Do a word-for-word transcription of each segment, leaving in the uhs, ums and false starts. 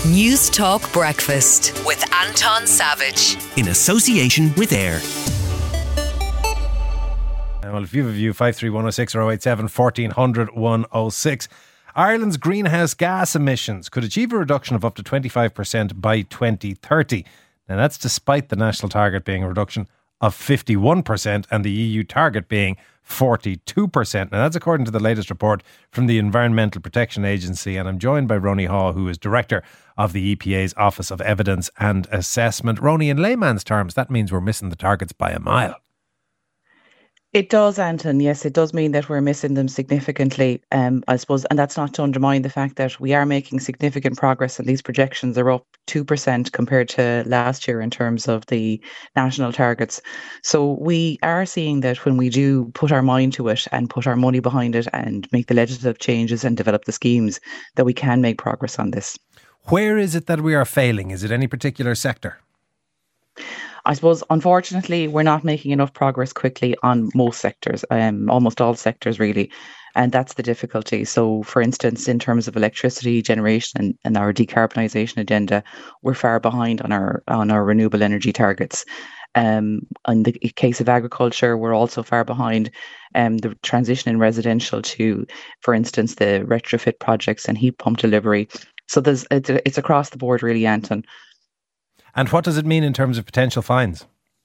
News Talk Breakfast with Anton Savage. In association with AIR. Well, if you have a view, five three one oh six or oh eight seven, fourteen hundred, one oh six. Ireland's greenhouse gas emissions could achieve a reduction of up to twenty-five percent by twenty thirty. Now, that's despite the national target being a reduction of fifty-one percent and the E U target being forty-two percent. Now, that's according to the latest report from the Environmental Protection Agency. And I'm joined by Roni Haugh, who is Director of the E P A's Office of Evidence and Assessment. Roni, in layman's terms, that means we're missing the targets by a mile. It does, Anton. Yes, it does mean that we're missing them significantly, um, I suppose. And that's not to undermine the fact that we are making significant progress, and these projections are up two percent compared to last year in terms of the national targets. So we are seeing that when we do put our mind to it and put our money behind it and make the legislative changes and develop the schemes, that we can make progress on this. Where is it that we are failing? Is it any particular sector? I suppose, unfortunately, we're not making enough progress quickly on most sectors, um, almost all sectors, really. And that's the difficulty. So, for instance, in terms of electricity generation and, and our decarbonisation agenda, we're far behind on our on our renewable energy targets. Um, in the case of agriculture, we're also far behind. Um, the transition in residential to, for instance, the retrofit projects and heat pump delivery. So there's it's, it's across the board, really, Anton. And what does it mean in terms of potential fines?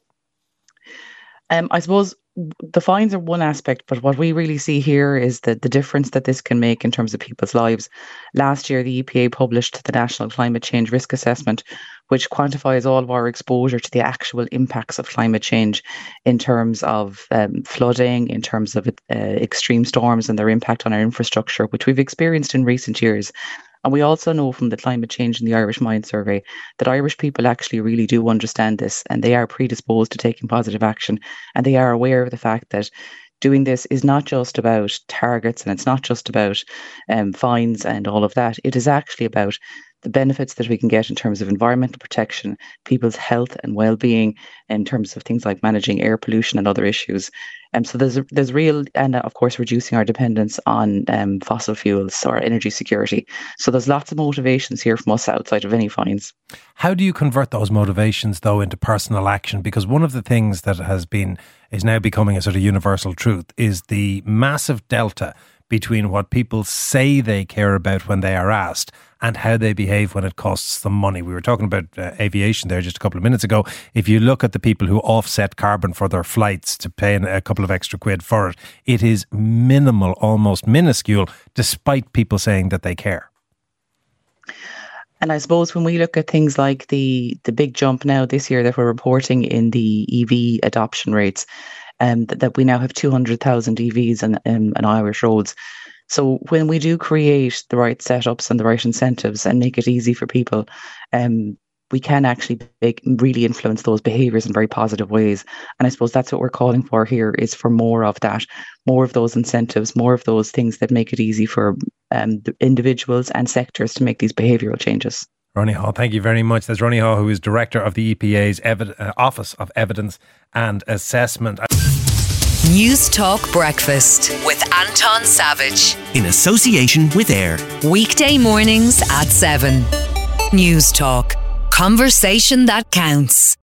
Um, I suppose the fines are one aspect, but what we really see here is the, the difference that this can make in terms of people's lives. Last year, the E P A published the National Climate Change Risk Assessment, which quantifies all of our exposure to the actual impacts of climate change in terms of um, flooding, in terms of uh, extreme storms and their impact on our infrastructure, which we've experienced in recent years. And we also know from the Climate Change in the Irish Mind survey that Irish people actually really do understand this, and they are predisposed to taking positive action, and they are aware of the fact that doing this is not just about targets, and it's not just about um, fines and all of that. It is actually about the benefits that we can get in terms of environmental protection, people's health and well-being, in terms of things like managing air pollution and other issues. And um, so there's there's real, and of course reducing our dependence on um, fossil fuels or energy security. So there's lots of motivations here from us outside of any fines. How do you convert those motivations though into personal action? Because one of the things that has been, is now becoming a sort of universal truth, is the massive delta between what people say they care about when they are asked and how they behave when it costs them money. We were talking about uh, aviation there just a couple of minutes ago. If you look at the people who offset carbon for their flights to pay a couple of extra quid for it, it is minimal, almost minuscule, despite people saying that they care. And I suppose when we look at things like the the big jump now this year that we're reporting in the E V adoption rates, um, that, that we now have two hundred thousand E Vs on, um, on Irish roads. So when we do create the right setups and the right incentives and make it easy for people, um, we can actually make, really influence those behaviours in very positive ways. And I suppose that's what we're calling for here, is for more of that, more of those incentives, more of those things that make it easy for um, the individuals and sectors to make these behavioural changes. Roni Haugh, thank you very much. That's Roni Haugh, who is Director of the E P A's Evi- uh, Office of Evidence and Assessment. News Talk Breakfast with Anton Savage. In association with AIR. Weekday mornings at seven. News Talk. Conversation that counts.